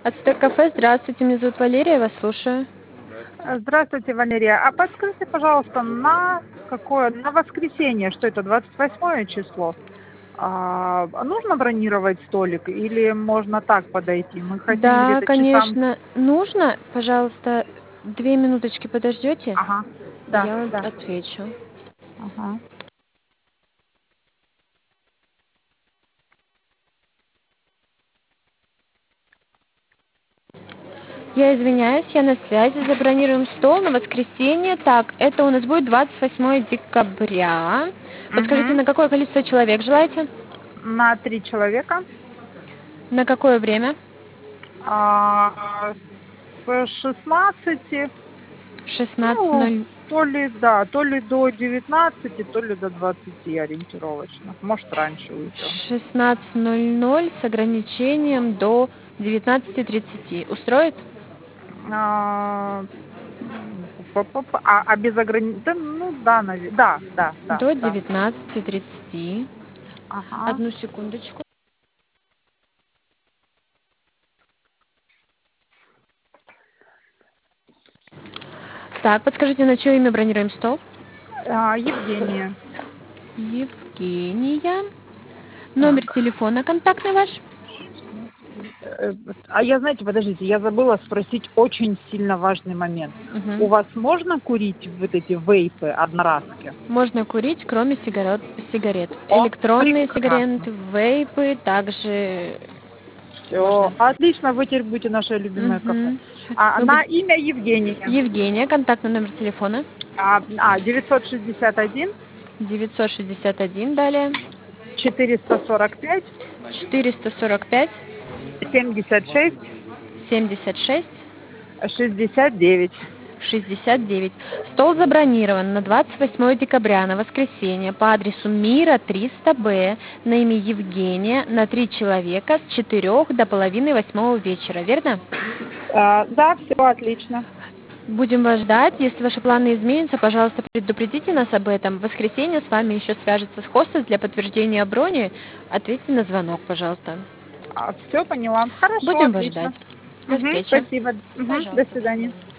Ацтек кафе, здравствуйте, меня зовут Валерия, я вас слушаю. Здравствуйте, Валерия. А подскажите, пожалуйста, на воскресенье, что это, 28 число, нужно бронировать столик или можно так подойти? Мы хотим Да, где-то часам... конечно, нужно, пожалуйста, 2 минуточки подождете, Ага, да, я вам да, отвечу. ага. Я извиняюсь, я на связи, забронируем стол на воскресенье. Так, это у нас будет 28 декабря. Подскажите, Угу. на какое количество человек желаете? На 3 человека. На какое время? С 16, ну, 16:00. то ли до 19, то ли до 20 ориентировочно. Может, раньше уйдем. 16:00 с ограничением до 19:30. Устроит? А, без ограничений? Да, ну да, да, да, да, До да. 19:30. Ага. Одну секундочку. Так, подскажите, на чье имя бронируем стол? Евгения. Евгения. Номер Так. телефона контактный ваш? Знаете, подождите, я забыла спросить очень сильно важный момент. У Мгм. вас можно курить вот эти вейпы одноразки? Можно курить, кроме сигарет. О, Электронные прекрасно. сигареты, вейпы также Все, можно. отлично, вы теперь будете наше любимое кафе. Мгм. Вы На будете... имя Евгения. Евгения, контактный номер телефона. 961 961 далее. 445 445 76 76 69. 69. Стол забронирован на 28 декабря, на воскресенье, по адресу Мира 300Б, на имя Евгения, на 3 человека с 4 до половины 8 вечера, верно? Да, все отлично. Будем вас ждать. Если ваши планы изменятся, пожалуйста, предупредите нас об этом. В воскресенье с вами еще свяжется хостес для подтверждения брони. Ответьте на звонок, пожалуйста. Все поняла. Хорошо, Будем вас ждать. отлично. До встречи. Спасибо. До Пожалуйста, до свидания. свидания.